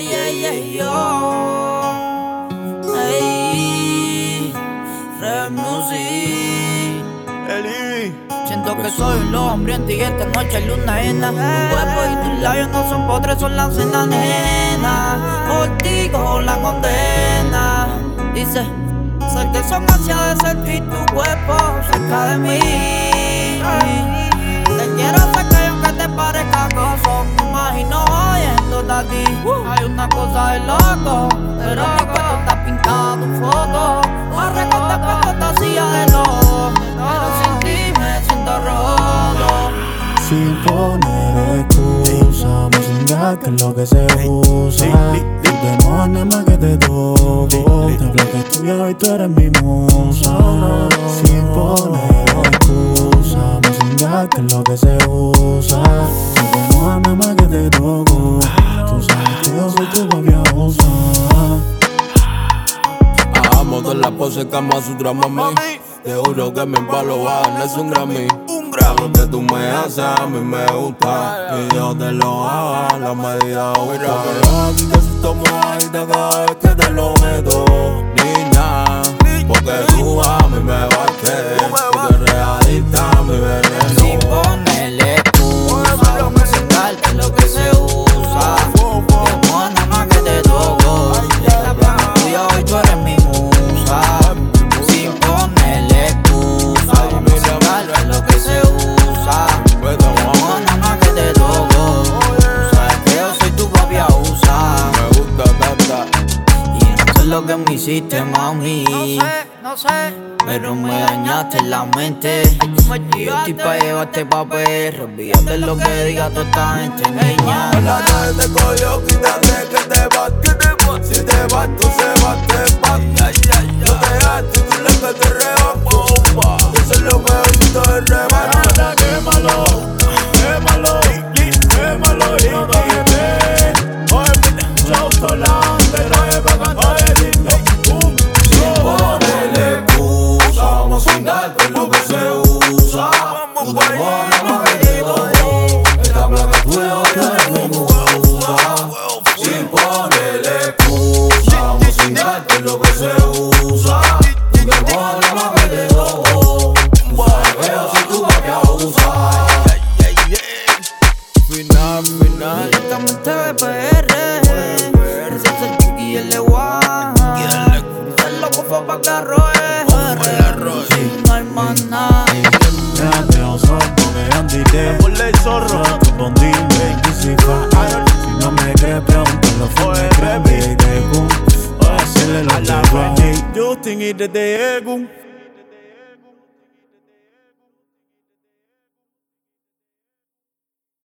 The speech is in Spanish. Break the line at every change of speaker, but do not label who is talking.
Ey, Red Music. Siento que soy un lobo hambriento y esta noche hay luna llena. Tu cuerpo y tus labios no son postres, son la cena, nena. Por ti cojo la condena. Dice, sé que son ansias de sentir tu cuerpo cerca de mí. Te quiero sacar y aunque te parezca acoso, me imagino oyéndote a ti. Hay una cosa de loco, pero mi cuarto está pintado tu foto. Me recorté cuando te hacía de loco, pero sin ti me siento roto.
Sin poner excusa, música que es lo que se usa. Tú te mojas nada más que te toco. Te hablo que es tuya y tú eres mi musa. Sin poner excusa, música que es lo que se usa. Tú te mojas nada más que te toco. Tú sabes que yo soy tu propia musa.
Hagamos todas las poses Kama Sutra, mami. Te juro que me embalo, va a ganarse un Grammy. Lo que tú me haces a mí me gusta y yo te lo hago a la medida justa. Mira que aquí que si tomo agita cada vez que te lo meto, niña, porque tú a mí me bates. Tú eres adicta a mi veneno.
Sin ponerle excusa, musical que es lo que se usa. Te mojas nada más que te toco. Esta plana tuya hoy tú eres mi musa. Sin ponerle excusa, musical es lo que se usa. Te mojas nada más que te toco. Tú sabes que yo soy tu propia usa.
Me gusta tata.
Y no sé lo que me hiciste, mami. No sé, pero me dañaste la mente. Yo estoy pa' llevarte pa' perro. Olvídate lo que diga toda esta gente, niña.
La noche te cogió, quítate que te vas. Si te vas, tú se vas, te vas. No te hagas, tú le que te rebajo. Eso es lo mejorcito del rebajo.
Ahora quémalo, quémalo, quémalo y no te ves. Oye, yo soy la antena de bacán. Oye, dime,
Sin ponerle excusa, vamos a cingar que es lo que se usa. Tú te mojas nada más que te toco. Esta placa tuya tú eres mi musa. Sin ponerle excusa, vamos a cingar que es lo que se usa. Tú te mojas nada más que te toco. Tú sabes que yo soy tu propia usa. Final.
Directamente de PR. Ese es el Chiqui y el Leguán. El loco fue pa' que arroje. No hay más nada.
déjate un zorro que andité. Zorro, tu bondime, si no me crees, pregúntalo. Fue baby, de Gun. Hacerle los de Justin y de Egun.